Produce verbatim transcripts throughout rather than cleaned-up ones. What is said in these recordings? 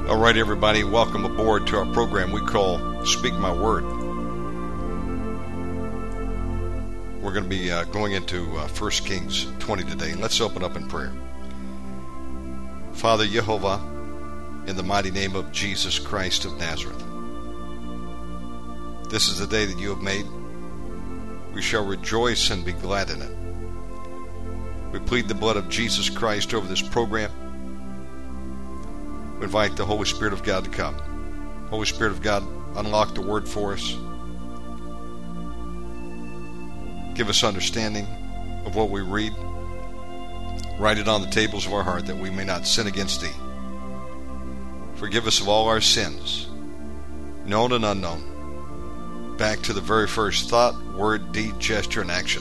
All right, everybody, welcome aboard to our program we call Speak My Word. We're going to be uh, going into uh, First Kings twenty today. Let's open up in prayer. Father Jehovah, in the mighty name of Jesus Christ of Nazareth, this is the day that you have made. We shall rejoice and be glad in it. We plead the blood of Jesus Christ over this program. We invite the Holy Spirit of God to come. Holy Spirit of God, unlock the Word for us. Give us understanding of what we read. Write it on the tables of our heart that we may not sin against Thee. Forgive us of all our sins, known and unknown, back to the very first thought, word, deed, gesture, and action.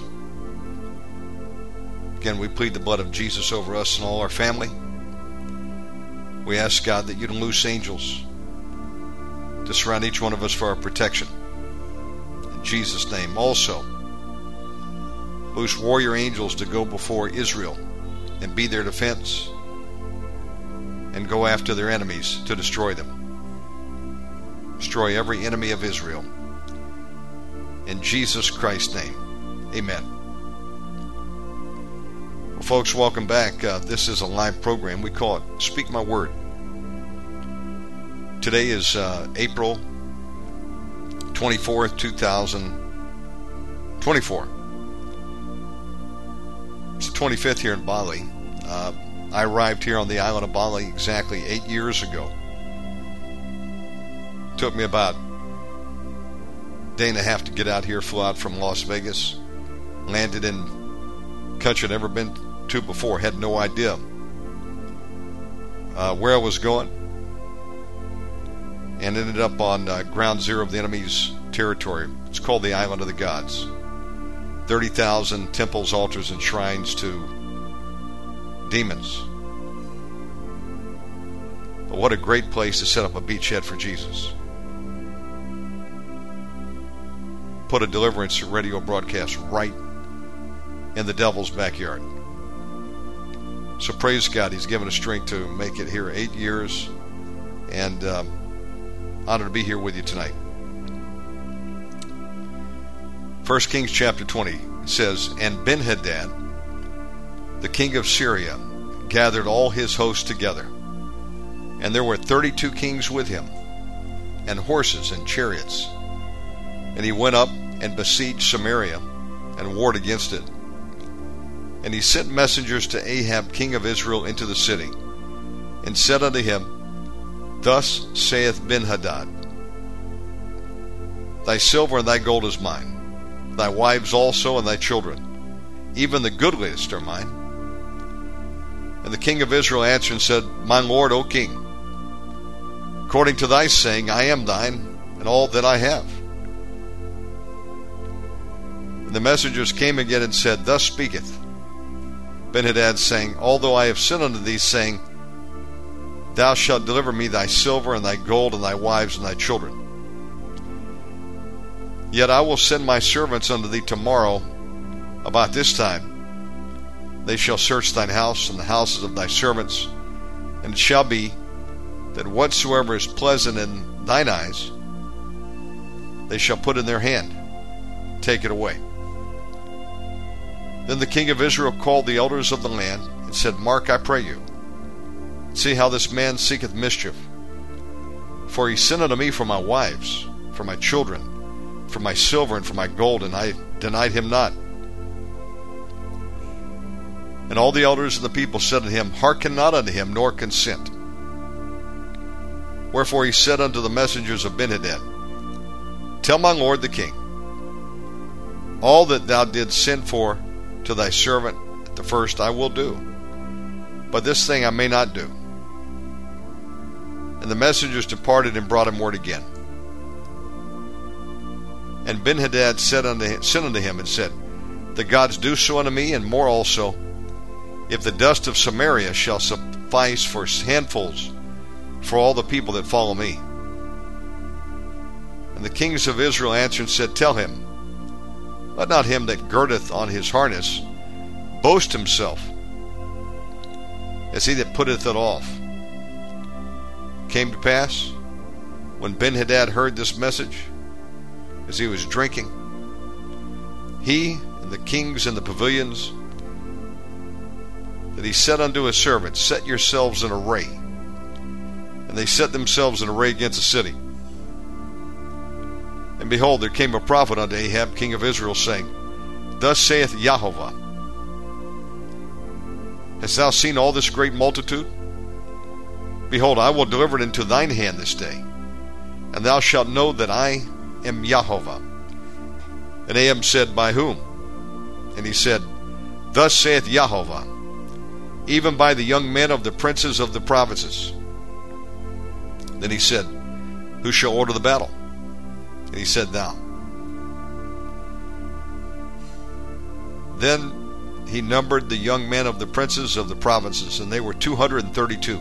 Again, we plead the blood of Jesus over us and all our family. We ask, God, that you'd loose angels to surround each one of us for our protection. In Jesus' name. Also, loose warrior angels to go before Israel and be their defense and go after their enemies to destroy them. Destroy every enemy of Israel. In Jesus Christ's name. Amen. Well, folks, welcome back. Uh, this is a live program. We call it Speak My Word. Today is uh, April twenty-fourth, two thousand twenty-four. It's the twenty-fifth here in Bali. Uh, I arrived here on the island of Bali exactly eight years ago. It took me about a day and a half to get out here, flew out from Las Vegas, landed in country I'd never been to before, had no idea uh, where I was going, and ended up on uh, ground zero of the enemy's territory. It's called the Island of the Gods. thirty thousand temples, altars, and shrines to demons. But what a great place to set up a beachhead for Jesus. Put a deliverance radio broadcast right in the devil's backyard. So praise God, He's given us strength to make it here eight years, and um, honored to be here with you tonight. First Kings chapter twenty says, And Ben-Hadad, the king of Syria, gathered all his hosts together, and there were thirty-two kings with him, and horses and chariots. And he went up and besieged Samaria, and warred against it. And he sent messengers to Ahab king of Israel into the city, and said unto him, Thus saith Ben-Hadad, Thy silver and thy gold is mine, thy wives also and thy children, even the goodliest are mine. And the king of Israel answered and said, My lord, O king, according to thy saying, I am thine, and all that I have. And the messengers came again and said, Thus speaketh Ben-Hadad, saying, Although I have sinned unto thee, saying, Thou shalt deliver me thy silver and thy gold and thy wives and thy children. Yet I will send my servants unto thee tomorrow about this time. They shall search thine house and the houses of thy servants, and it shall be that whatsoever is pleasant in thine eyes, they shall put in their hand, take it away. Then the king of Israel called the elders of the land, and said, Mark, I pray you, see how this man seeketh mischief. For he sent unto me for my wives, for my children, for my silver, and for my gold, and I denied him not. And all the elders of the people said unto him, Hearken not unto him, nor consent. Wherefore he said unto the messengers of Ben-Hadad, Tell my lord the king, all that thou didst send for to thy servant at the first I will do, but this thing I may not do. And the messengers departed and brought him word again. And Ben-Hadad said unto, sent unto him and said, The gods do so unto me, and more also, if the dust of Samaria shall suffice for handfuls for all the people that follow me. And the kings of Israel answered and said, Tell him, let not him that girdeth on his harness boast himself, as he that putteth it off. came to pass, when Benhadad heard this message, as he was drinking, he and the kings in the pavilions, that he said unto his servants, Set yourselves in array. And they set themselves in array against the city. And behold, there came a prophet unto Ahab, king of Israel, saying, Thus saith Jehovah, Hast thou seen all this great multitude? Behold, I will deliver it into thine hand this day, and thou shalt know that I am Jehovah. And Ahab said, By whom? And he said, Thus saith Jehovah, even by the young men of the princes of the provinces. Then he said, Who shall order the battle? And he said, Thou. Then he numbered the young men of the princes of the provinces, and they were two hundred and thirty-two.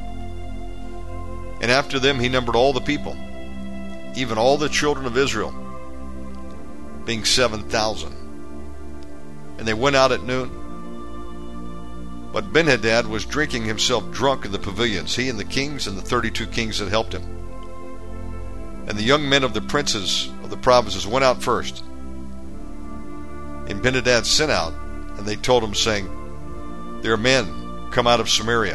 And after them he numbered all the people, even all the children of Israel, being seven thousand. And they went out at noon. But Benhadad was drinking himself drunk in the pavilions, he and the kings and the thirty-two kings that helped him. And the young men of the princes of the provinces went out first. And Benhadad sent out, and they told him, saying, There are men come out of Samaria.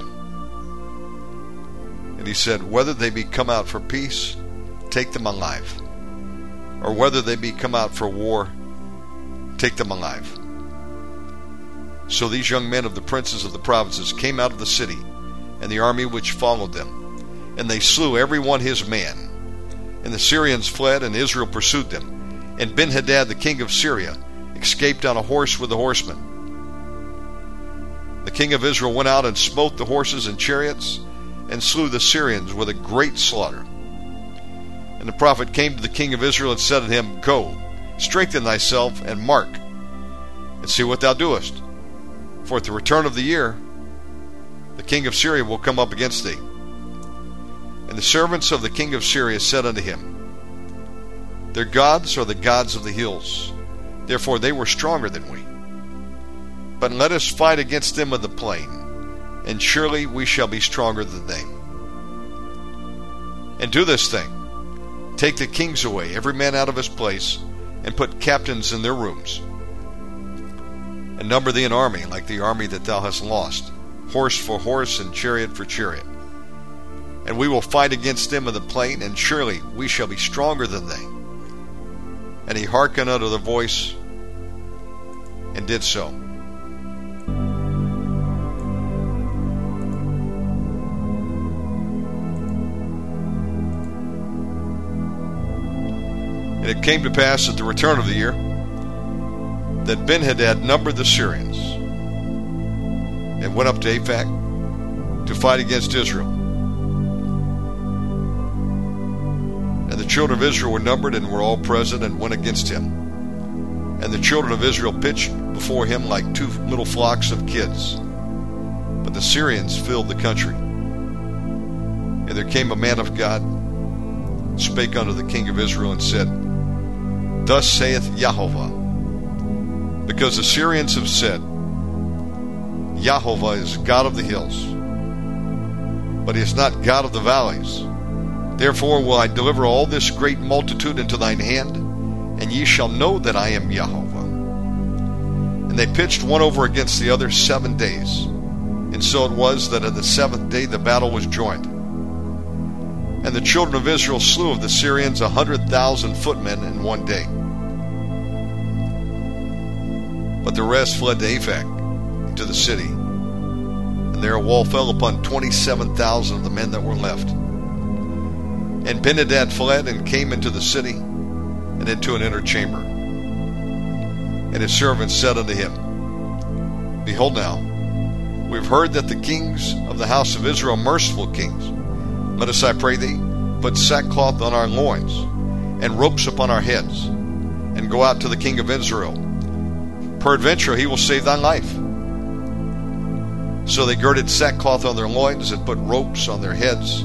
And he said, Whether they be come out for peace, take them alive, or whether they be come out for war, take them alive. So these young men of the princes of the provinces came out of the city, and the army which followed them, and they slew every one his man. And the Syrians fled, and Israel pursued them. And Benhadad the king of Syria escaped on a horse with the horsemen. The king of Israel went out and smote the horses and chariots, and slew the Syrians with a great slaughter. And the prophet came to the king of Israel and said to him, Go, strengthen thyself, and mark, and see what thou doest. For at the return of the year, the king of Syria will come up against thee. And the servants of the king of Syria said unto him, Their gods are the gods of the hills, therefore they were stronger than we. But let us fight against them in the plain, and surely we shall be stronger than they. And do this thing, take the kings away, every man out of his place, and put captains in their rooms. And number thee an army like the army that thou hast lost, horse for horse and chariot for chariot. And we will fight against them in the plain, and surely we shall be stronger than they. And he hearkened unto the voice, and did so. And it came to pass at the return of the year that Benhadad numbered the Syrians, and went up to Aphek to fight against Israel. And the children of Israel were numbered, and were all present, and went against him. And the children of Israel pitched before him like two little flocks of kids. But the Syrians filled the country. And there came a man of God, and spake unto the king of Israel, and said, Thus saith Jehovah, because the Syrians have said, Jehovah is God of the hills, but he is not God of the valleys. Therefore will I deliver all this great multitude into thine hand, and ye shall know that I am Jehovah. And they pitched one over against the other seven days. And so it was that on the seventh day the battle was joined. And the children of Israel slew of the Syrians a hundred thousand footmen in one day. But the rest fled to Aphek, to the city. And there a wall fell upon twenty-seven thousand of the men that were left. And Benhadad fled, and came into the city, and into an inner chamber. And his servants said unto him, Behold now, we have heard that the kings of the house of Israel are merciful kings. Let us, I pray thee, put sackcloth on our loins, and ropes upon our heads, and go out to the king of Israel. Peradventure he will save thy life. So they girded sackcloth on their loins, and put ropes on their heads,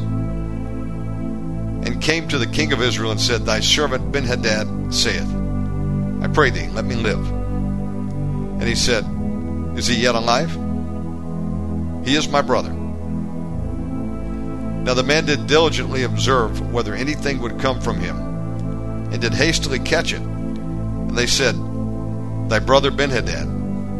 and came to the king of Israel, and said, Thy servant Benhadad saith, I pray thee, let me live. And he said, Is he yet alive? He is my brother. Now the man did diligently observe whether anything would come from him, and did hastily catch it. And they said, Thy brother Benhadad.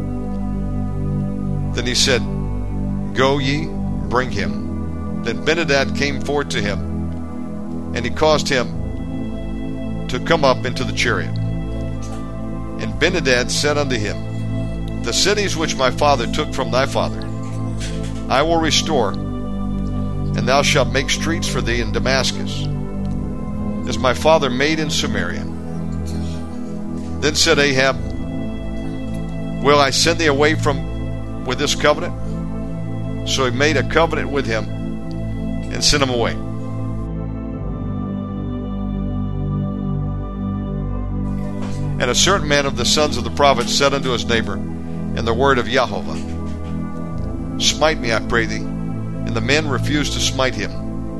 Then he said, Go ye, bring him. Then Benhadad came forth to him, and he caused him to come up into the chariot. And Benhadad said unto him, The cities which my father took from thy father, I will restore, and thou shalt make streets for thee in Damascus, as my father made in Samaria. Then said Ahab, Will I send thee away from with this covenant? So he made a covenant with him, and sent him away. And a certain man of the sons of the prophets said unto his neighbor in the word of Yahovah, Smite me, I pray thee. And the men refused to smite him.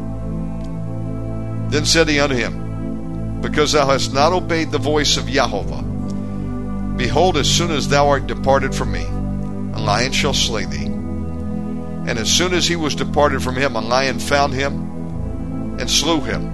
Then said he unto him, Because thou hast not obeyed the voice of Yahovah, behold, as soon as thou art departed from me, a lion shall slay thee. And as soon as he was departed from him, a lion found him and slew him.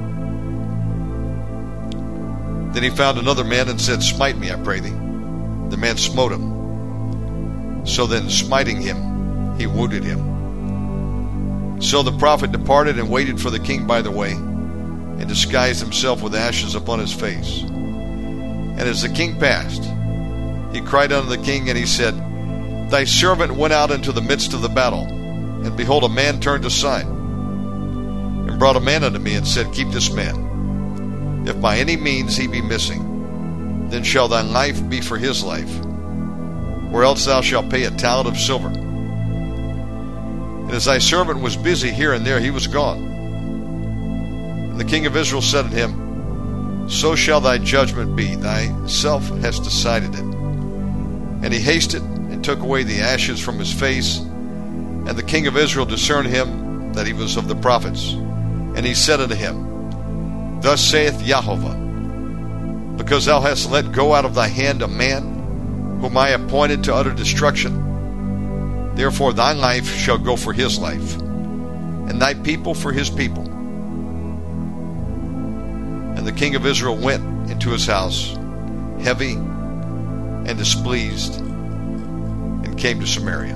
Then he found another man and said, Smite me, I pray thee. The man smote him. So then, smiting him, he wounded him. So the prophet departed and waited for the king by the way, and disguised himself with ashes upon his face. And as the king passed, he cried unto the king, and he said, Thy servant went out into the midst of the battle, and behold, a man turned aside, and brought a man unto me, and said, Keep this man. If by any means he be missing, then shall thy life be for his life, or else thou shalt pay a talent of silver. And as thy servant was busy here and there, he was gone. And the king of Israel said unto him, So shall thy judgment be, thyself hast decided it. And he hasted and took away the ashes from his face. And the king of Israel discerned him that he was of the prophets. And he said unto him, Thus saith Yahovah, Because thou hast let go out of thy hand a man whom I appointed to utter destruction, therefore thy life shall go for his life, and thy people for his people. And the king of Israel went into his house, heavy and displeased, and came to Samaria.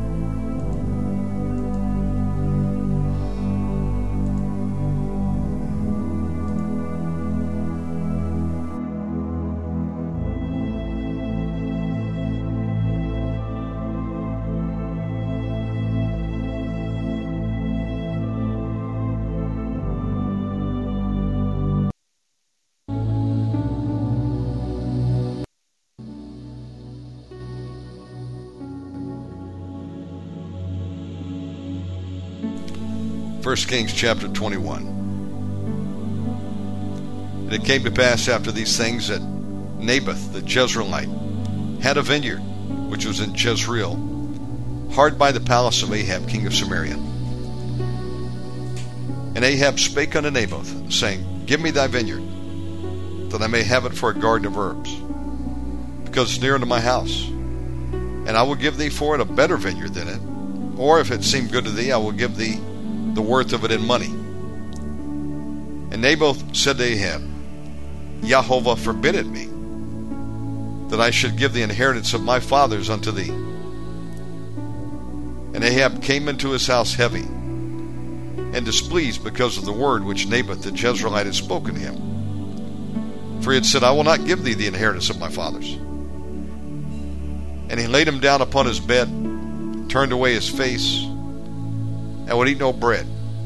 First Kings chapter twenty-one. And it came to pass after these things that Naboth the Jezreelite had a vineyard which was in Jezreel, hard by the palace of Ahab king of Samaria. And Ahab spake unto Naboth, saying, Give me thy vineyard, that I may have it for a garden of herbs, because it's near unto my house. And I will give thee for it a better vineyard than it, or if it seem good to thee, I will give thee the worth of it in money. And Naboth said to Ahab, Yahovah forbid it me, that I should give the inheritance of my fathers unto thee. And Ahab came into his house heavy, and displeased because of the word which Naboth the Jezreelite had spoken to him. For he had said, I will not give thee the inheritance of my fathers. And he laid him down upon his bed, turned away his face, and would eat no bread.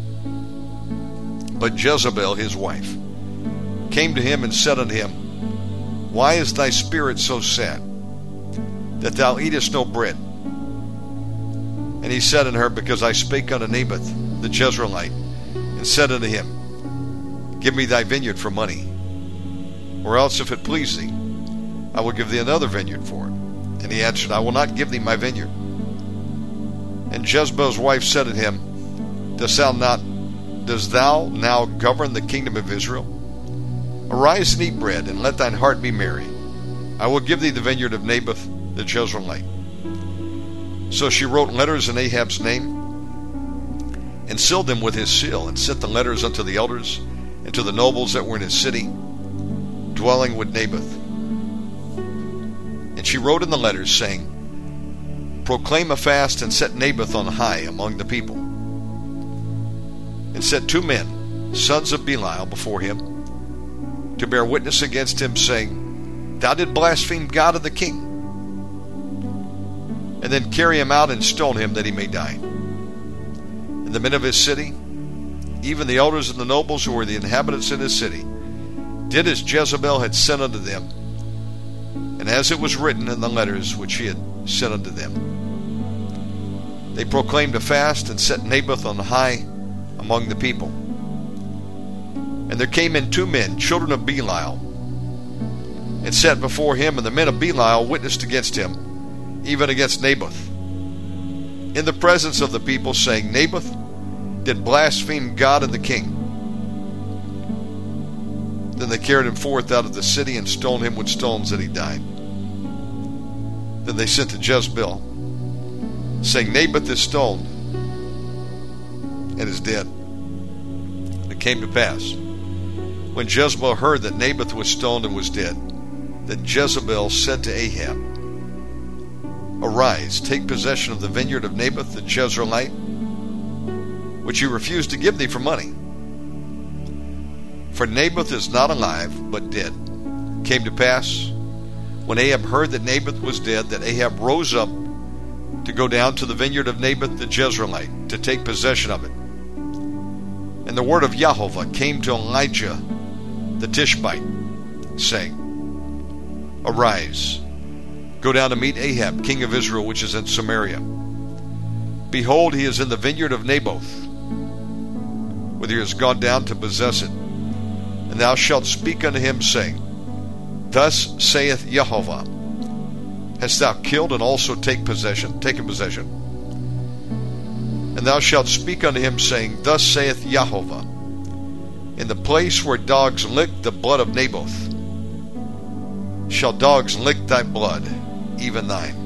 But Jezebel his wife came to him and said unto him, Why is thy spirit so sad, that thou eatest no bread? And he said unto her, Because I spake unto Naboth the Jezreelite, and said unto him, Give me thy vineyard for money, or else if it please thee, I will give thee another vineyard for it. And he answered, I will not give thee my vineyard. And Jezebel's wife said unto him, Dost thou not, dost thou now govern the kingdom of Israel? Arise and eat bread, and let thine heart be merry. I will give thee the vineyard of Naboth the Jezreelite. So she wrote letters in Ahab's name, and sealed them with his seal, and sent the letters unto the elders and to the nobles that were in his city, dwelling with Naboth. And she wrote in the letters, saying, Proclaim a fast, and set Naboth on high among the people. And set two men, sons of Belial, before him, to bear witness against him, saying, Thou did blaspheme God and the king. And then carry him out and stone him, that he may die. And the men of his city, even the elders and the nobles who were the inhabitants in his city, did as Jezebel had sent unto them, and as it was written in the letters which she had sent unto them. They proclaimed a fast, and set Naboth on high among the people. And there came in two men, children of Belial, and sat before him, and the men of Belial witnessed against him, even against Naboth, in the presence of the people, saying, Naboth did blaspheme God and the king. Then they carried him forth out of the city, and stoned him with stones, that he died. Then they sent to Jezebel, saying, Naboth is stoned, and is dead. And it came to pass, when Jezebel heard that Naboth was stoned and was dead, that Jezebel said to Ahab, Arise, take possession of the vineyard of Naboth the Jezreelite, which he refused to give thee for money. For Naboth is not alive, but dead. It came to pass, when Ahab heard that Naboth was dead, that Ahab rose up to go down to the vineyard of Naboth the Jezreelite, to take possession of it. And the word of Jehovah came to Elijah the Tishbite, saying, Arise, go down to meet Ahab, king of Israel, which is in Samaria. Behold, he is in the vineyard of Naboth, whither he has gone down to possess it. And thou shalt speak unto him, saying, Thus saith Jehovah, Hast thou killed and also take possession, taken possession? And thou shalt speak unto him, saying, Thus saith Jehovah, In the place where dogs licked the blood of Naboth, shall dogs lick thy blood, even thine.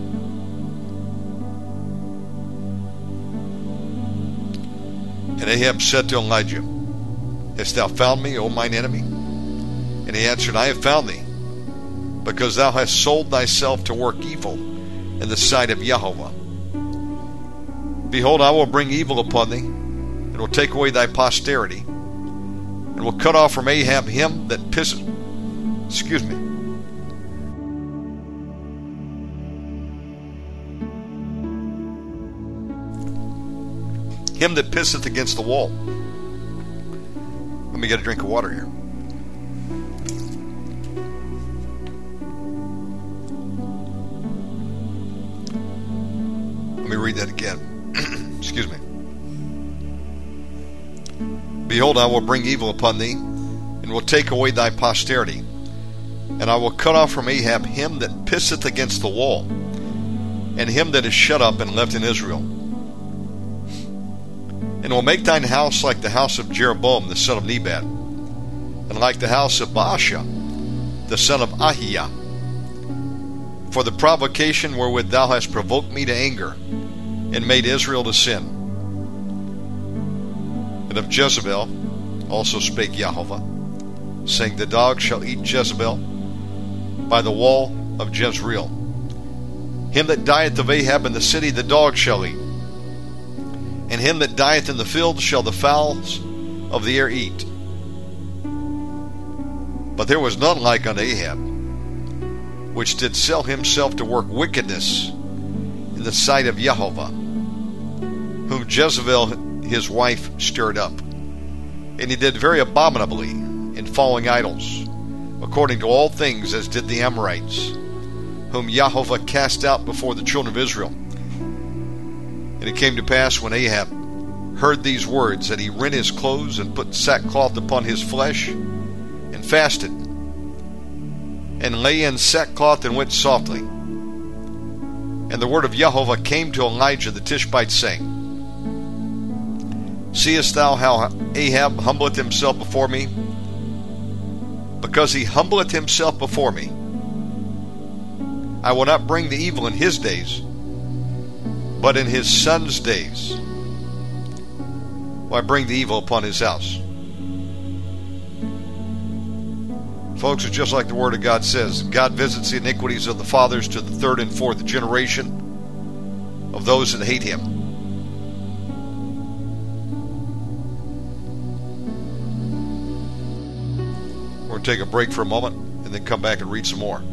And Ahab said to Elijah, Hast thou found me, O mine enemy? And he answered, I have found thee, because thou hast sold thyself to work evil in the sight of Jehovah. Behold, I will bring evil upon thee, and will take away thy posterity, and will cut off from Ahab him that pisseth, excuse me, him that pisseth against the wall. Let me get a drink of water here. Let me read that again. Excuse me. Behold, I will bring evil upon thee, and will take away thy posterity, and I will cut off from Ahab him that pisseth against the wall, and him that is shut up and left in Israel. And will make thine house like the house of Jeroboam the son of Nebat, and like the house of Baasha the son of Ahiah, for the provocation wherewith thou hast provoked me to anger, and made Israel to sin. And of Jezebel also spake Jehovah, saying, The dog shall eat Jezebel by the wall of Jezreel. Him that dieth of Ahab in the city the dog shall eat, and him that dieth in the field shall the fowls of the air eat. But there was none like unto Ahab, which did sell himself to work wickedness in the sight of Jehovah, whom Jezebel his wife stirred up. And he did very abominably in following idols, according to all things as did the Amorites, whom Jehovah cast out before the children of Israel. And it came to pass, when Ahab heard these words, that he rent his clothes, and put sackcloth upon his flesh, and fasted, and lay in sackcloth, and went softly. And the word of Jehovah came to Elijah the Tishbite, saying, Seest thou how Ahab humbleth himself before me? Because he humbleth himself before me, I will not bring the evil in his days, but in his son's days. will I bring the evil upon his house. Folks, it's just like the Word of God says. God visits the iniquities of the fathers to the third and fourth generation of those that hate him. We're going to take a break for a moment and then come back and read some more.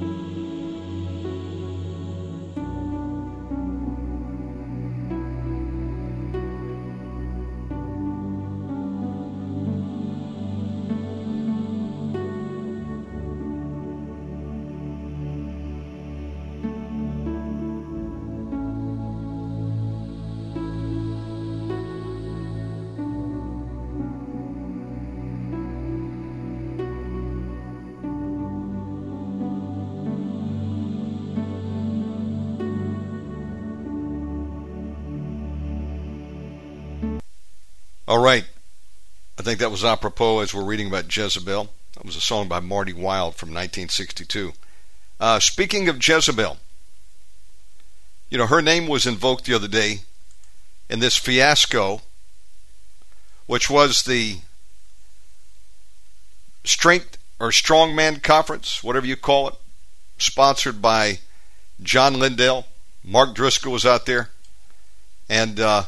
All right, I think that was apropos as we're reading about Jezebel. That was a song by Marty Wilde from nineteen sixty-two. Uh, speaking of Jezebel, you know, her name was invoked the other day in this fiasco, which was the Strength or Strongman Conference, whatever you call it, sponsored by John Lindell. Mark Driscoll was out there, and uh,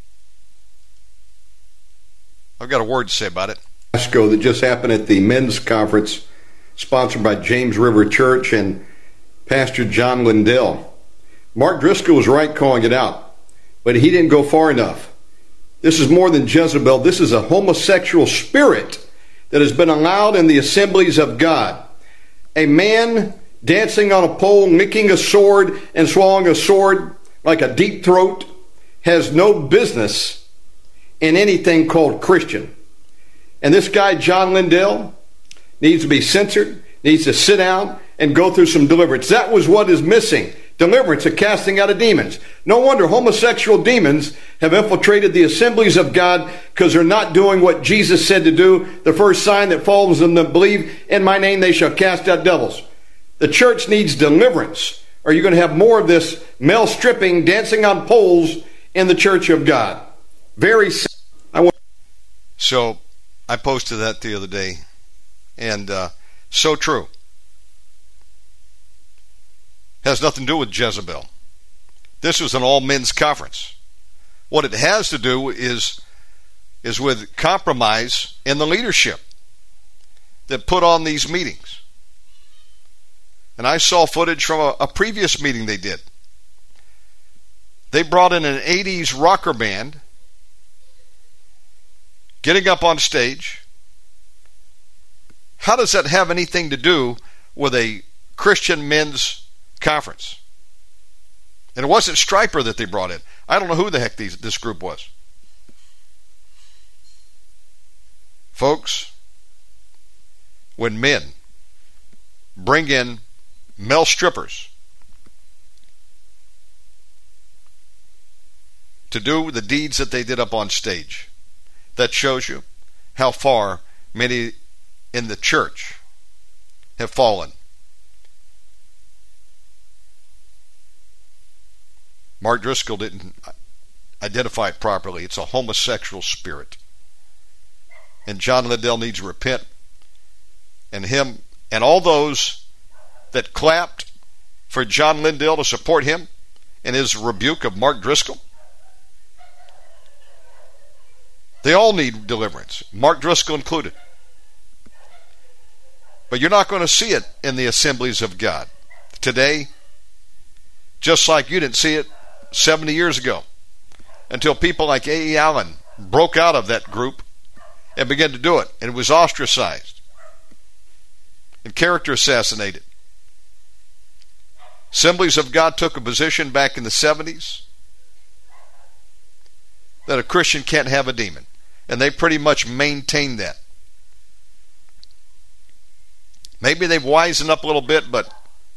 I've got a word to say about it. That just happened at the men's conference sponsored by James River Church and Pastor John Lindell. Mark Driscoll was right calling it out, but he didn't go far enough. This is more than Jezebel. This is a homosexual spirit that has been allowed in the assemblies of God. A man dancing on a pole, nicking a sword and swallowing a sword like a deep throat has no business in anything called Christian. And this guy, John Lindell, needs to be censored, needs to sit down and go through some deliverance. That was what is missing. Deliverance, a casting out of demons. No wonder homosexual demons have infiltrated the assemblies of God because they're not doing what Jesus said to do. The first sign that follows them that believe in my name, they shall cast out devils. The church needs deliverance, or you're going to have more of this male stripping, dancing on poles in the church of God. Very simple. I want- So I posted that the other day, and uh, so true. Has nothing to do with Jezebel. This was an all-men's conference. What it has to do is, is with compromise in the leadership that put on these meetings. And I saw footage from a, a previous meeting they did. They brought in an eighties rocker band getting up on stage. How does that have anything to do with a Christian men's conference? And it wasn't Stryper that they brought in. I don't know who the heck these, this group was. Folks, when men bring in male strippers to do the deeds that they did up on stage, that shows you how far many in the church have fallen. Mark Driscoll didn't identify it properly. It's a homosexual spirit. And John Lindell needs to repent. And him and all those that clapped for John Lindell to support him in his rebuke of Mark Driscoll, they all need deliverance, Mark Driscoll included. But you're not going to see it in the assemblies of God today, just like you didn't see it seventy years ago, until people like A E. Allen broke out of that group and began to do it, and it was ostracized and character assassinated. Assemblies of God took a position back in the seventies that a Christian can't have a demon, and they pretty much maintained that. Maybe they've wisened up a little bit, but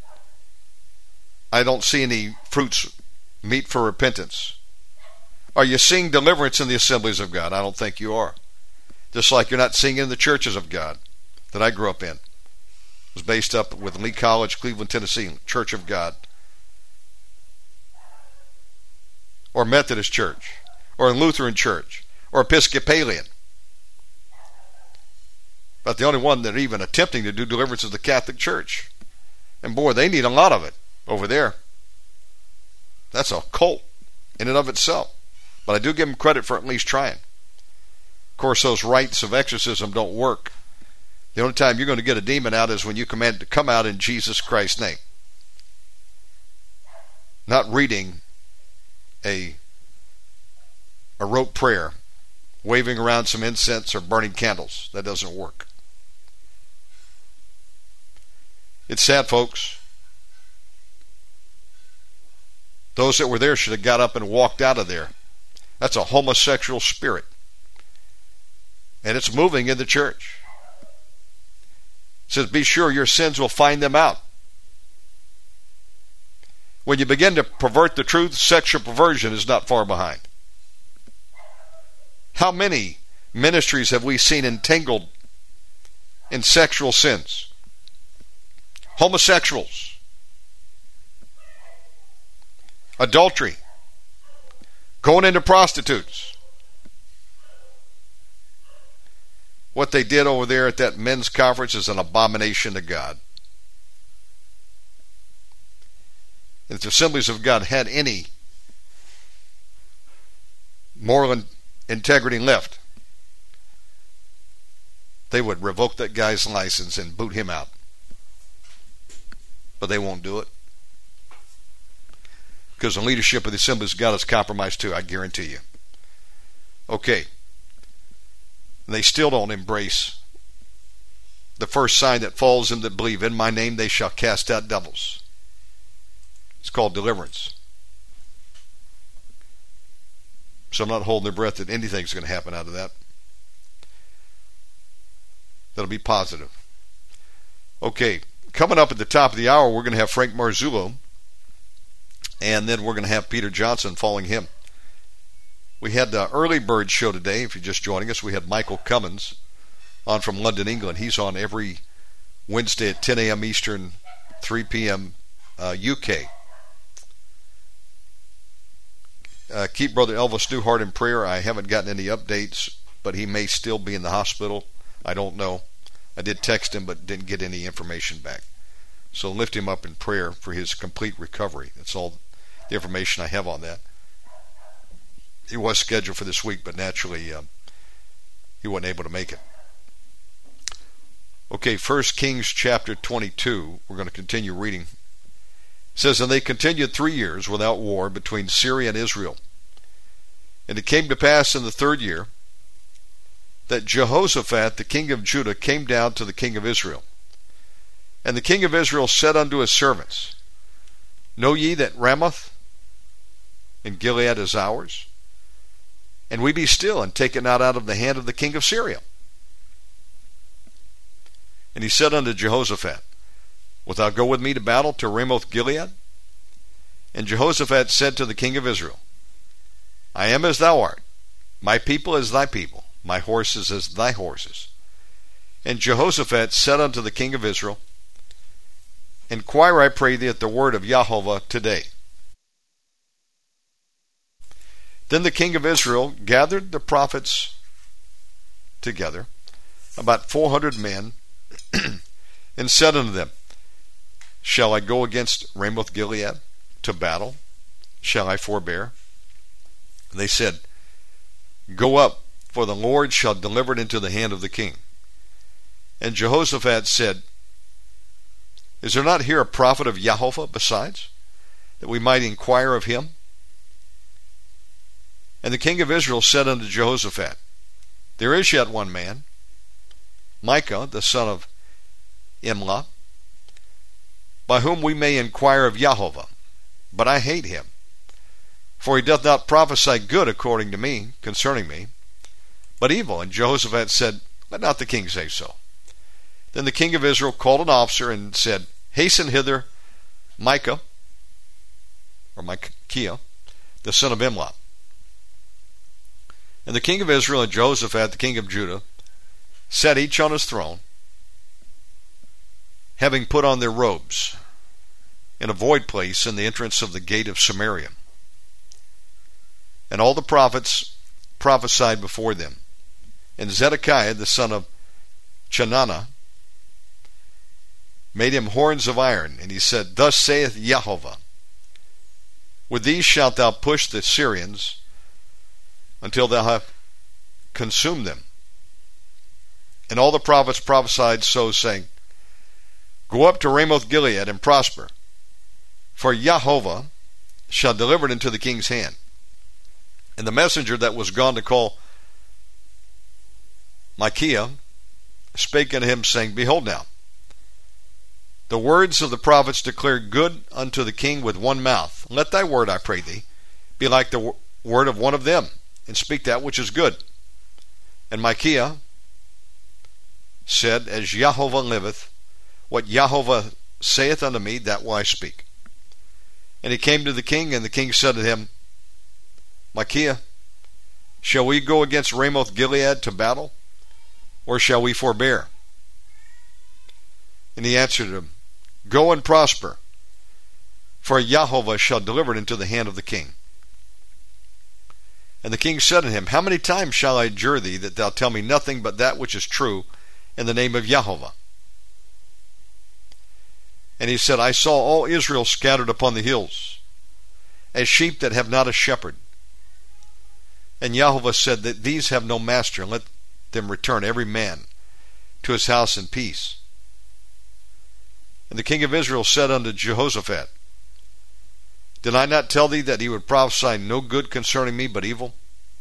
I don't see any fruits meet for repentance. Are you seeing deliverance in the assemblies of God? I don't think you are. Just like you're not seeing it in the churches of God that I grew up in. It was based up with Lee College, Cleveland, Tennessee, Church of God. Or Methodist Church. Or in Lutheran Church. or Episcopalian. But the only one that are even attempting to do deliverance is the Catholic Church. And boy, they need a lot of it over there. That's a cult in and of itself. But I do give them credit for at least trying. Of course, those rites of exorcism don't work. The only time you're going to get a demon out is when you command it to come out in Jesus Christ's name. Not reading a, a rote prayer, waving around some incense or burning candles. That doesn't work. It's sad, folks. Those that were there should have got up and walked out of there. That's a homosexual spirit. And it's moving in the church. It says, be sure your sins will find them out. When you begin to pervert the truth, sexual perversion is not far behind. How many ministries have we seen entangled in sexual sins? Homosexuals. Adultery. Going into prostitutes. What they did over there at that men's conference is an abomination to God. If the Assemblies of God had any moral integrity left, they would revoke that guy's license and boot him out. But they won't do it. Because the leadership of the Assemblies of God is compromised too, I guarantee you. Okay. They still don't embrace the first sign that falls them that believe. In my name they shall cast out devils. It's called deliverance. So I'm not holding their breath that anything's going to happen out of that. That'll be positive. Okay, coming up at the top of the hour, we're going to have Frank Marzullo, and then we're going to have Peter Johnson following him. We had the early bird show today. If you're just joining us, we had Michael Cummins on from London, England. He's on every Wednesday at ten a.m. Eastern, three p.m. Uh, U K. Uh, keep Brother Elvis Newhart in prayer. I haven't gotten any updates, but he may still be in the hospital. I don't know. I did text him, but didn't get any information back. So lift him up in prayer for his complete recovery. That's all the information I have on that. He was scheduled for this week, but naturally uh, he wasn't able to make it. Okay, First Kings chapter twenty-two. We're going to continue reading. It says, and they continued three years without war between Syria and Israel. And it came to pass in the third year that Jehoshaphat, the king of Judah, came down to the king of Israel. And the king of Israel said unto his servants, know ye that Ramoth in Gilead is ours? And we be still, and take it not out of the hand of the king of Syria. And he said unto Jehoshaphat, wilt thou go with me to battle to Ramoth Gilead? And Jehoshaphat said to the king of Israel, I am as thou art, my people as thy people, my horses as thy horses. And Jehoshaphat said unto the king of Israel, inquire, I pray thee, at the word of Jehovah today. Then the king of Israel gathered the prophets together, about four hundred men, and said unto them, shall I go against Ramoth Gilead to battle? Shall I forbear? And they said, go up, for the Lord shall deliver it into the hand of the king. And Jehoshaphat said, is there not here a prophet of Jehovah besides, that we might inquire of him? And the king of Israel said unto Jehoshaphat, there is yet one man, Micah, the son of Imlah, by whom we may inquire of Jehovah, but I hate him, for he doth not prophesy good according to me, concerning me, but evil. And Jehoshaphat said, let not the king say so. Then the king of Israel called an officer and said, hasten hither Micah, or Micaiah, the son of Imlah. And the king of Israel and Jehoshaphat, the king of Judah, sat each on his throne, having put on their robes, in a void place in the entrance of the gate of Samaria. And all the prophets prophesied before them. And Zedekiah, the son of Chenaanah, made him horns of iron, and he said, Thus saith Jehovah, with these shalt thou push the Syrians until thou have consumed them. And all the prophets prophesied so, saying, Go up to Ramoth Gilead and prosper, for Jehovah shall deliver it into the king's hand. And the messenger that was gone to call Micaiah spake unto him, saying, Behold now, the words of the prophets declare good unto the king with one mouth. Let thy word, I pray thee, be like the word of one of them, and speak that which is good. And Micaiah said, As Jehovah liveth, what Jehovah saith unto me, that will I speak. And he came to the king, and the king said to him, Micaiah, shall we go against Ramoth Gilead to battle, or shall we forbear? And he answered him, Go and prosper, for Jehovah shall deliver it into the hand of the king. And the king said to him, How many times shall I adjure thee that thou tell me nothing but that which is true in the name of Jehovah? And he said, I saw all Israel scattered upon the hills, as sheep that have not a shepherd. And Jehovah said that these have no master, and let them return every man to his house in peace. And the king of Israel said unto Jehoshaphat, Did I not tell thee that he would prophesy no good concerning me, but evil?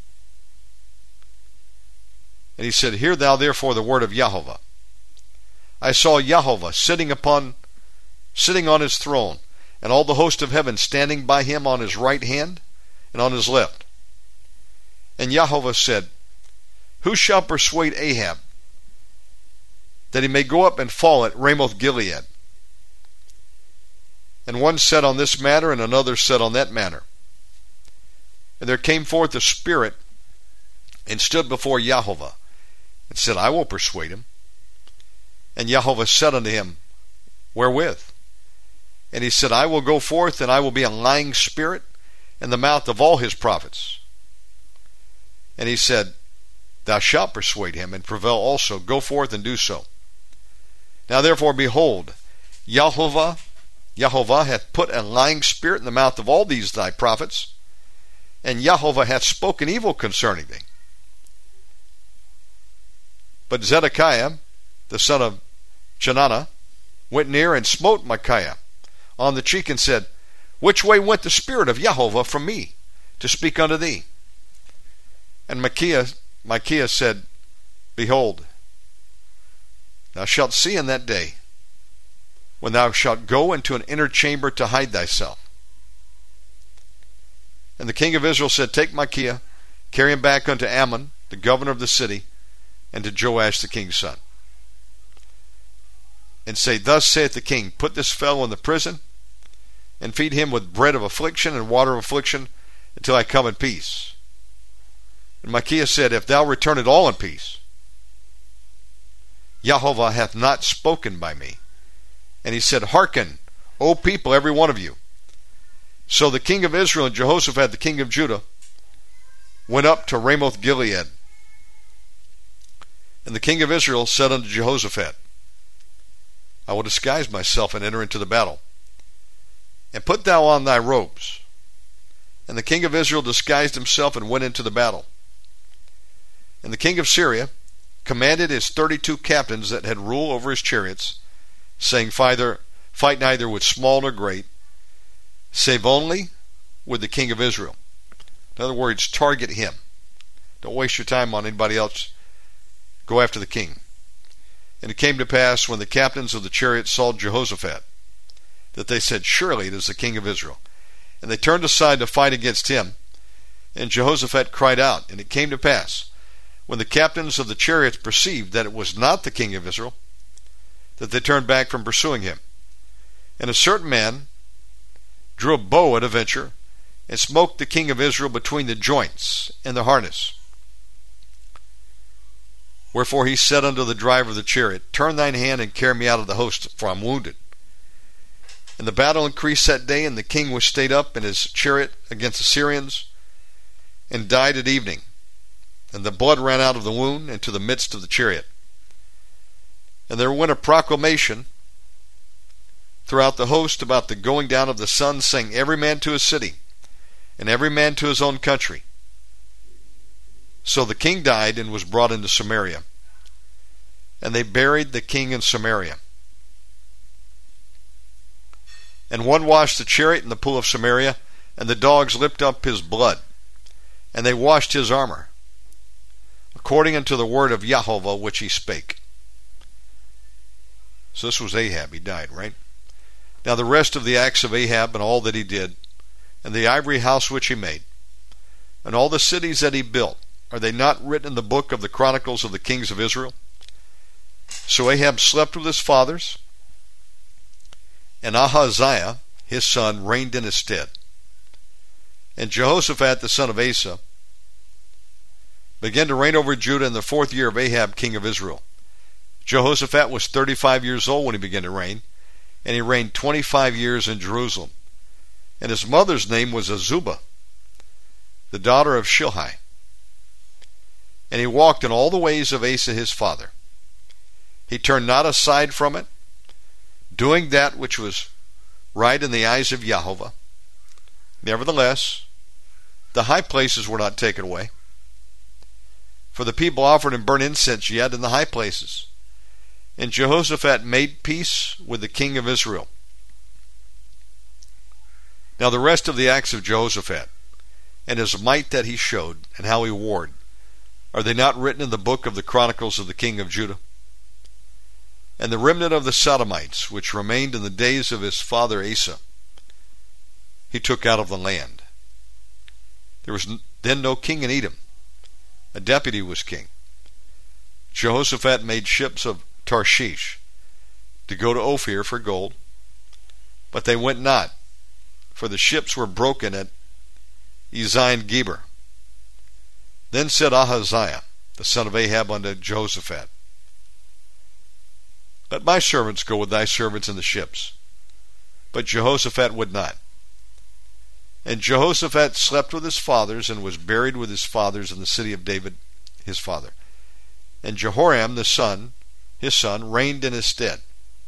And he said, Hear thou therefore the word of Jehovah. I saw Jehovah sitting upon sitting on his throne, and all the host of heaven standing by him on his right hand and on his left. And Jehovah said, Who shall persuade Ahab that he may go up and fall at Ramoth Gilead? And one said on this matter, and another said on that matter. And there came forth a spirit, and stood before Jehovah, and said, I will persuade him. And Jehovah said unto him, Wherewith? And he said, I will go forth, and I will be a lying spirit in the mouth of all his prophets. And he said, Thou shalt persuade him, and prevail also. Go forth and do so. Now therefore, behold, Jehovah, Jehovah hath put a lying spirit in the mouth of all these thy prophets, and Jehovah hath spoken evil concerning thee. But Zedekiah, the son of Chenaanah, went near and smote Micaiah on the cheek, and said, Which way went the spirit of Jehovah from me to speak unto thee? And Micaiah, Micaiah said, Behold, thou shalt see in that day, when thou shalt go into an inner chamber to hide thyself. And the king of Israel said, Take Micaiah, carry him back unto Ammon, the governor of the city, and to Joash the king's son, and say, Thus saith the king, Put this fellow in the prison, and feed him with bread of affliction and water of affliction, until I come in peace. And Micaiah said, If thou return at all in peace, Jehovah hath not spoken by me. And he said, Hearken, O people, every one of you. So the king of Israel and Jehoshaphat the king of Judah went up to Ramoth Gilead. And the king of Israel said unto Jehoshaphat, I will disguise myself and enter into the battle. And put thou on thy robes. And the king of Israel disguised himself and went into the battle. And the king of Syria commanded his thirty-two captains that had rule over his chariots, saying, Fight neither with small nor great, save only with the king of Israel. In other words, target him. Don't waste your time on anybody else. Go after the king. And it came to pass, when the captains of the chariots saw Jehoshaphat, that they said, Surely it is the king of Israel. And they turned aside to fight against him. And Jehoshaphat cried out. And it came to pass, when the captains of the chariots perceived that it was not the king of Israel, that they turned back from pursuing him. And a certain man drew a bow at a venture, and smote the king of Israel between the joints and the harness. Wherefore he said unto the driver of the chariot, Turn thine hand and carry me out of the host, for I am wounded. And the battle increased that day, and the king was stayed up in his chariot against the Syrians, and died at evening. and the blood ran out of the wound into the midst of the chariot. And there went a proclamation throughout the host about the going down of the sun, saying, every man to his city, and every man to his own country. So the king died and was brought into Samaria, and they buried the king in Samaria. And one washed the chariot in the pool of Samaria, and the dogs licked up his blood, and they washed his armor, according unto the word of Jehovah which he spake. So this was Ahab. He died, right? Now the rest of the acts of Ahab, and all that he did, and the ivory house which he made, and all the cities that he built, are they not written in the book of the Chronicles of the kings of Israel? So Ahab slept with his fathers, and Ahaziah his son reigned in his stead. And Jehoshaphat the son of Asa began to reign over Judah in the fourth year of Ahab king of Israel. Jehoshaphat was thirty-five years old when he began to reign, and he reigned twenty-five years in Jerusalem. And his mother's name was Azubah, the daughter of Shilhi. And he walked in all the ways of Asa his father. He turned not aside from it, doing that which was right in the eyes of Jehovah. Nevertheless, the high places were not taken away, for the people offered and burnt incense yet in the high places. And Jehoshaphat made peace with the king of Israel. Now the rest of the acts of Jehoshaphat, and his might that he showed, and how he warred, are they not written in the book of the Chronicles of the king of Judah? And the remnant of the Sodomites, which remained in the days of his father Asa, he took out of the land. There was then no king in Edom. A deputy was king. Jehoshaphat made ships of Tarshish to go to Ophir for gold, but they went not, for the ships were broken at Ezion-Geber. Then said Ahaziah, the son of Ahab, unto Jehoshaphat, let my servants go with thy servants in the ships. But Jehoshaphat would not. And Jehoshaphat slept with his fathers, and was buried with his fathers in the city of David his father. And Jehoram the son, his son, reigned in his stead.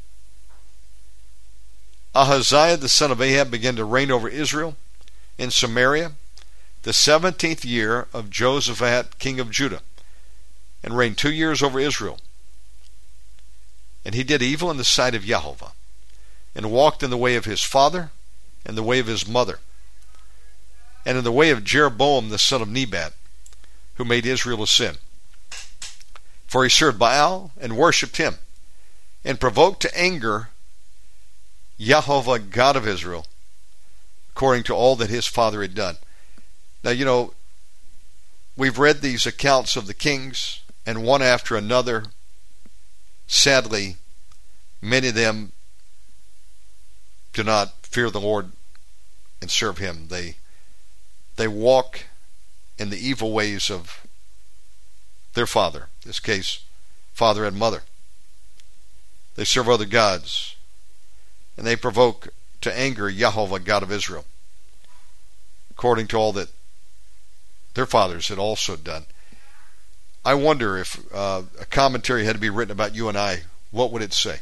Ahaziah the son of Ahab began to reign over Israel in Samaria the seventeenth year of Jehoshaphat king of Judah, and reigned two years over Israel. And he did evil in the sight of Jehovah, and walked in the way of his father, and the way of his mother, and in the way of Jeroboam the son of Nebat, who made Israel to sin. For he served Baal, and worshipped him, and provoked to anger Jehovah God of Israel, according to all that his father had done. Now, you know, we've read these accounts of the kings, and one after another, sadly, many of them do not fear the Lord and serve him. They they walk in the evil ways of their father, in this case, father and mother. They serve other gods, and they provoke to anger Jehovah God of Israel, according to all that their fathers had also done. I wonder if uh, a commentary had to be written about you and I, what would it say?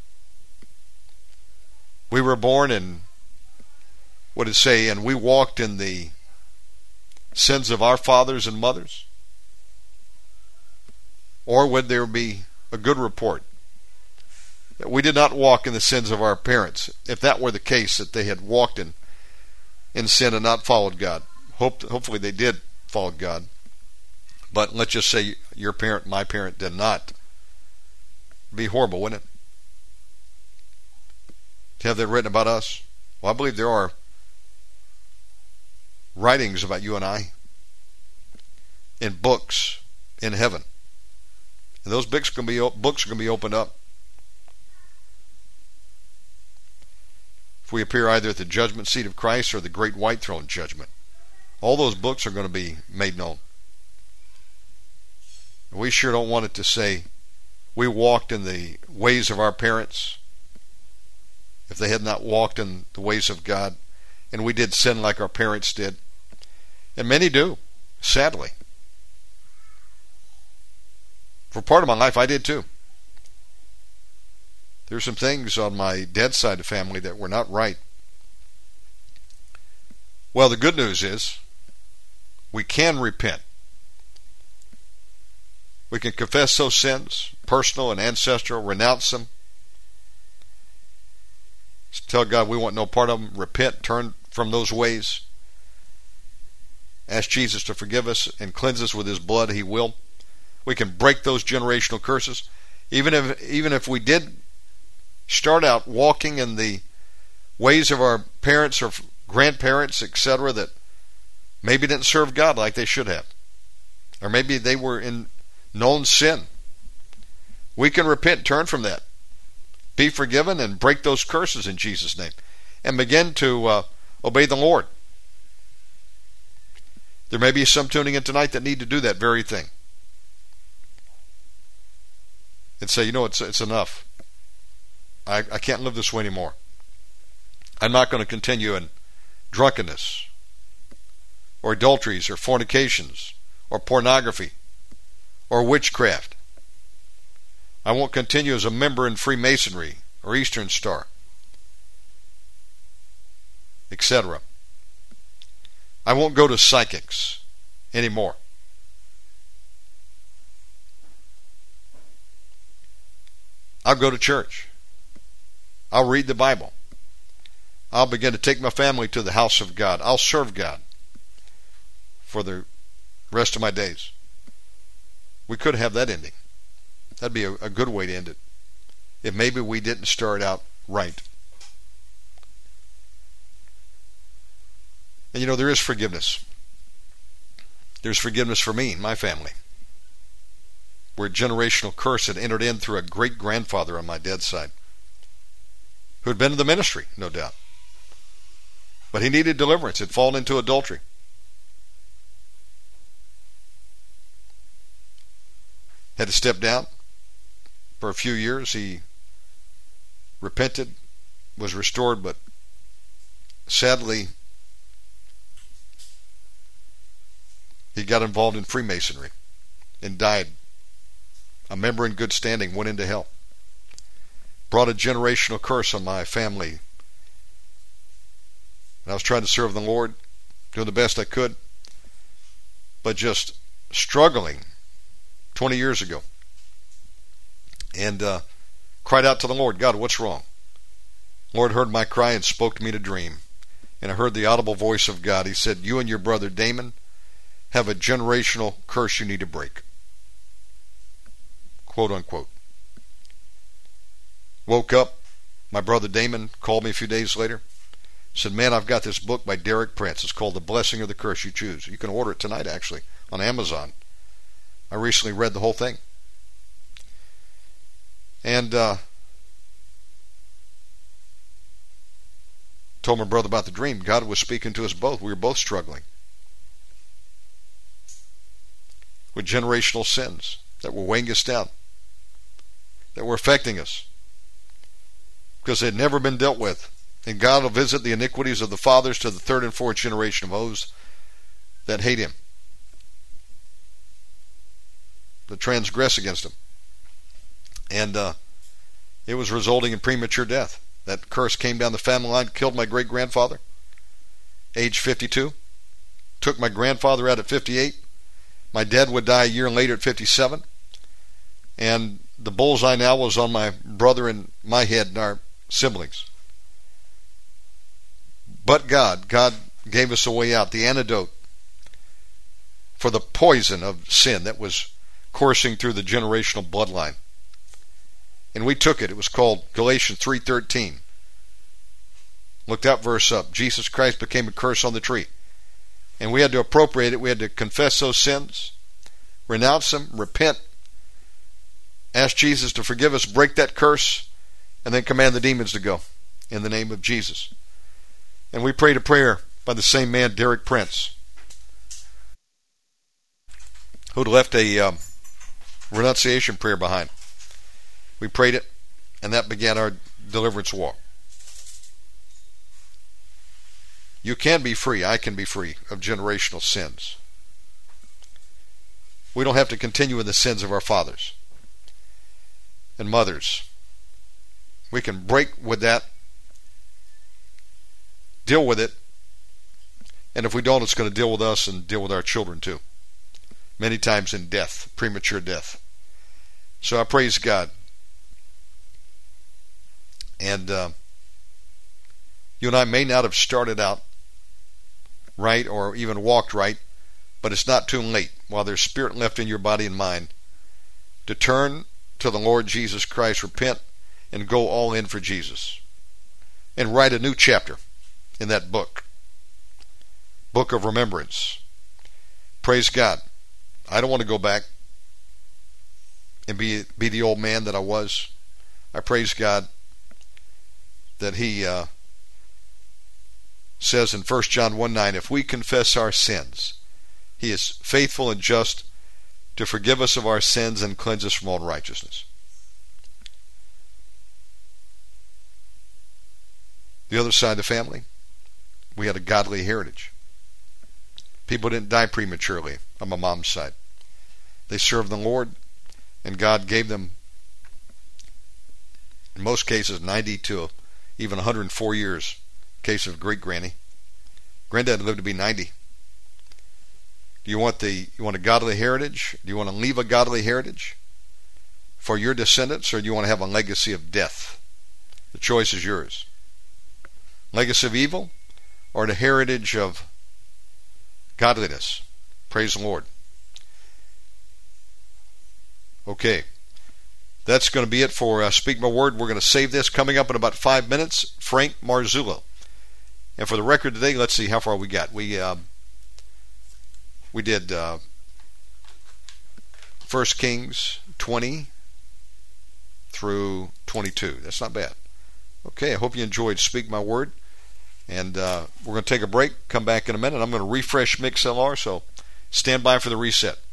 We were born in, what did it say, and we walked in the sins of our fathers and mothers? Or would there be a good report that we did not walk in the sins of our parents, if that were the case, that they had walked in, in sin and not followed God? Hope, hopefully they did follow God. But let's just say your parent, my parent, did not. It'd be horrible, wouldn't it? To have that written about us? Well, I believe there are writings about you and I in books in heaven. And those books are going to be, books are going to be opened up. If we appear either at the judgment seat of Christ or the great white throne judgment, all those books are going to be made known. We sure don't want it to say we walked in the ways of our parents, if they had not walked in the ways of God, and we did sin like our parents did. And many do, sadly. For part of my life, I did too. There's some things on my dad's side of the family that were not right. Well, the good news is we can repent. We can confess those sins, personal and ancestral, renounce them. Tell God we want no part of them. Repent, turn from those ways. Ask Jesus to forgive us and cleanse us with His blood. He will. We can break those generational curses. Even if, even if we did start out walking in the ways of our parents or grandparents, et cetera, that maybe didn't serve God like they should have. Or maybe they were in known sin. We can repent, turn from that, be forgiven, and break those curses in Jesus' name, and begin to uh, obey the Lord. There may be some tuning in tonight that need to do that very thing. And say, you know, it's it's enough. I, I can't live this way anymore. I'm not going to continue in drunkenness, or adulteries, or fornications, or pornography, or witchcraft. I won't continue as a member in Freemasonry or Eastern Star, et cetera. I won't go to psychics anymore. I'll go to church. I'll read the Bible. I'll begin to take my family to the house of God. I'll serve God for the rest of my days. We could have that ending. That'd be a, a good way to end it, if maybe we didn't start out right. And you know, there is forgiveness. There's forgiveness for me and my family, where a generational curse had entered in through a great-grandfather on my dad's side, who had been in the ministry, no doubt. But he needed deliverance. Had fallen into adultery. Had to step down. For a few years he repented, was restored, but sadly he got involved in Freemasonry and died. A member in good standing, went into hell. Brought a generational curse on my family. And I was trying to serve the Lord, doing the best I could, but just struggling twenty years ago. And uh, cried out to the Lord, God, what's wrong? Lord heard my cry and spoke to me in a dream. And I heard the audible voice of God. He said, you and your brother Damon have a generational curse you need to break. Quote unquote. Woke up. My brother Damon called me a few days later. Said, man, I've got this book by Derek Prince. It's called The Blessing or the Curse You Choose. You can order it tonight, actually, on Amazon. I recently read the whole thing. And uh, told my brother about the dream. God was speaking to us both. We were both struggling with generational sins that were weighing us down, that were affecting us, because they had never been dealt with. And God will visit the iniquities of the fathers to the third and fourth generation of those that hate Him, that transgress against Him. And uh, it was resulting in premature death. That curse came down the family line, killed my great-grandfather, age fifty-two. Took my grandfather out at fifty-eight. My dad would die a year later at fifty-seven. And the bullseye now was on my brother and my head and our siblings. But God, God gave us a way out, the antidote for the poison of sin that was coursing through the generational bloodline. And we took it. It was called Galatians three thirteen. Look that verse up. Jesus Christ became a curse on the tree. And we had to appropriate it. We had to confess those sins, renounce them, repent, ask Jesus to forgive us, break that curse, and then command the demons to go in the name of Jesus. And we prayed a prayer by the same man, Derek Prince, who'd left a um, renunciation prayer behind. We prayed it, and that began our deliverance walk. You can be free. I can be free of generational sins. We don't have to continue in the sins of our fathers. and mothers. We can break with that, deal with it, and if we don't, it's going to deal with us and deal with our children too. Many times in death, premature death. So I praise God. And uh, you and I may not have started out right or even walked right, but it's not too late while there's spirit left in your body and mind to turn to the Lord Jesus Christ, repent, and go all in for Jesus. And write a new chapter in that book. Book of remembrance. Praise God. I don't want to go back and be be the old man that I was. I praise God that He uh, says in First John one nine, if we confess our sins, He is faithful and just to forgive us of our sins and cleanse us from all unrighteousness. The other side of the family, we had a godly heritage. People didn't die prematurely on my mom's side. They served the Lord, and God gave them, in most cases, ninety to even one hundred four years. Case of great granny. Granddad lived to be ninety. Do you want the you want a godly heritage? Do you want to leave a godly heritage for your descendants, or do you want to have a legacy of death? The choice is yours. Legacy of evil, or the heritage of godliness? Praise the Lord. Okay, that's going to be it for uh, Speak My Word. We're going to save this. Coming up in about five minutes, Frank Marzullo. And for the record today, let's see how far we got. We uh, we did uh, First Kings twenty through twenty-two. That's not bad. Okay, I hope you enjoyed Speak My Word. And uh, we're going to take a break, come back in a minute. I'm going to refresh Mix L R, so stand by for the reset.